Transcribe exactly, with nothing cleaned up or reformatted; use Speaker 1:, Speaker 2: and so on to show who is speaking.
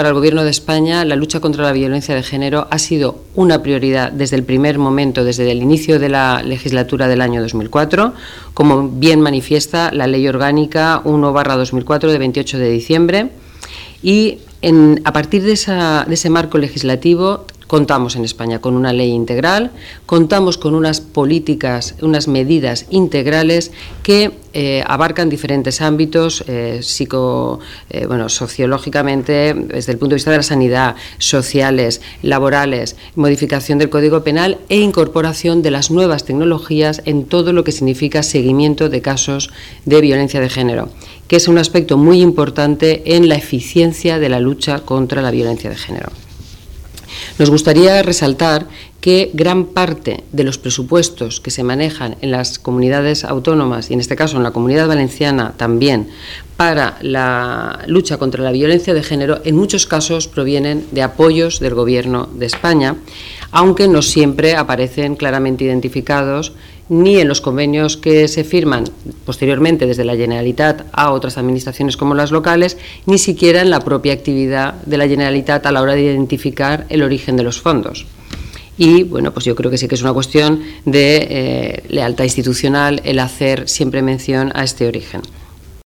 Speaker 1: para el Gobierno de España la lucha contra la violencia de género ha sido una prioridad desde el primer momento, desde el inicio de la legislatura del año dos mil cuatro, como bien manifiesta la Ley Orgánica uno barra dos mil cuatro de veintiocho de diciembre, y en, a partir de, esa, de ese marco legislativo contamos en España con una ley integral, contamos con unas políticas, unas medidas integrales que eh, abarcan diferentes ámbitos, eh, psico, eh, bueno, sociológicamente, desde el punto de vista de la sanidad, sociales, laborales, modificación del Código Penal e incorporación de las nuevas tecnologías en todo lo que significa seguimiento de casos de violencia de género, que es un aspecto muy importante en la eficiencia de la lucha contra la violencia de género. Nos gustaría resaltar que gran parte de los presupuestos que se manejan en las comunidades autónomas, y en este caso en la Comunidad Valenciana también, para la lucha contra la violencia de género, en muchos casos provienen de apoyos del Gobierno de España, aunque no siempre aparecen claramente identificados ni en los convenios que se firman posteriormente desde la Generalitat a otras administraciones como las locales, ni siquiera en la propia actividad de la Generalitat a la hora de identificar el origen de los fondos. Y, bueno, pues yo creo que sí que es una cuestión de eh, lealtad institucional el hacer siempre mención a este origen.